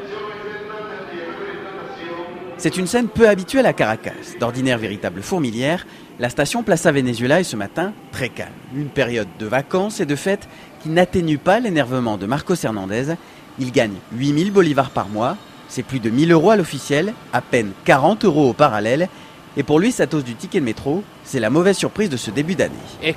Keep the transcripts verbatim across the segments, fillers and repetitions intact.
C'est une scène peu habituelle à Caracas. D'ordinaire véritable fourmilière, la station Plaza Venezuela est ce matin très calme. Une période de vacances et de fêtes qui n'atténue pas l'énervement de Marcos Hernandez. Il gagne huit mille bolivars par mois, c'est plus de mille euros à l'officiel, à peine quarante euros au parallèle. Et pour lui, sa hausse du ticket de métro, c'est la mauvaise surprise de ce début d'année.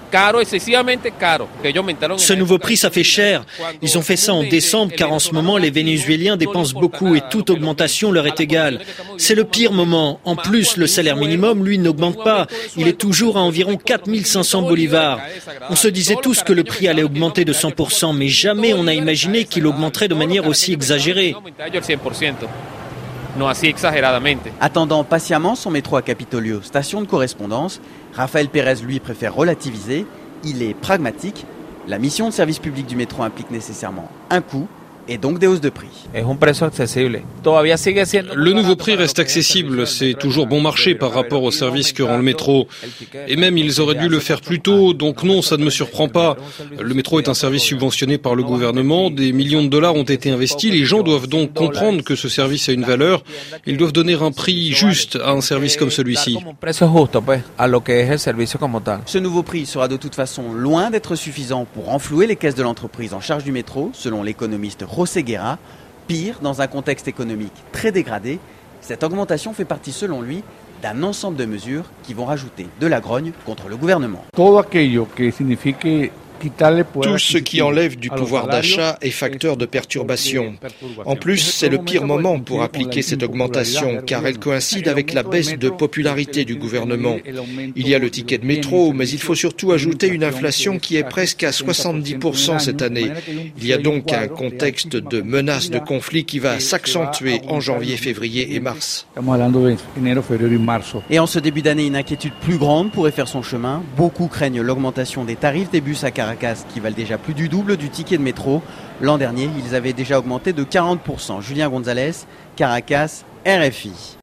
Ce nouveau prix, ça fait cher. Ils ont fait ça en décembre car en ce moment, les Vénézuéliens dépensent beaucoup et toute augmentation leur est égale. C'est le pire moment. En plus, le salaire minimum, lui, n'augmente pas. Il est toujours à environ quatre mille cinq cents bolivars. On se disait tous que le prix allait augmenter de cent pour cent, mais jamais on n'a imaginé qu'il augmenterait de manière aussi exagérée. Attendant patiemment son métro à Capitolio, station de correspondance, Rafael Pérez, lui, préfère relativiser. Il est pragmatique. La mission de service public du métro implique nécessairement un coût et donc des hausses de prix. Le nouveau prix reste accessible, c'est toujours bon marché par rapport au service que rend le métro. Et même ils auraient dû le faire plus tôt, donc non, ça ne me surprend pas. Le métro est un service subventionné par le gouvernement, des millions de dollars ont été investis, les gens doivent donc comprendre que ce service a une valeur, ils doivent donner un prix juste à un service comme celui-ci. Ce nouveau prix sera de toute façon loin d'être suffisant pour renflouer les caisses de l'entreprise en charge du métro, selon l'économiste José Guerra. Pire, dans un contexte économique très dégradé, cette augmentation fait partie, selon lui, d'un ensemble de mesures qui vont rajouter de la grogne contre le gouvernement. Tout ce qui enlève du pouvoir d'achat est facteur de perturbation. En plus, c'est le pire moment pour appliquer cette augmentation, car elle coïncide avec la baisse de popularité du gouvernement. Il y a le ticket de métro, mais il faut surtout ajouter une inflation qui est presque à soixante-dix pour cent cette année. Il y a donc un contexte de menace de conflit qui va s'accentuer en janvier, février et mars. Et en ce début d'année, une inquiétude plus grande pourrait faire son chemin. Beaucoup craignent l'augmentation des tarifs des bus à Caracas qui valent déjà plus du double du ticket de métro. L'an dernier, ils avaient déjà augmenté de quarante pour cent. Julien Gonzalez, Caracas, R F I.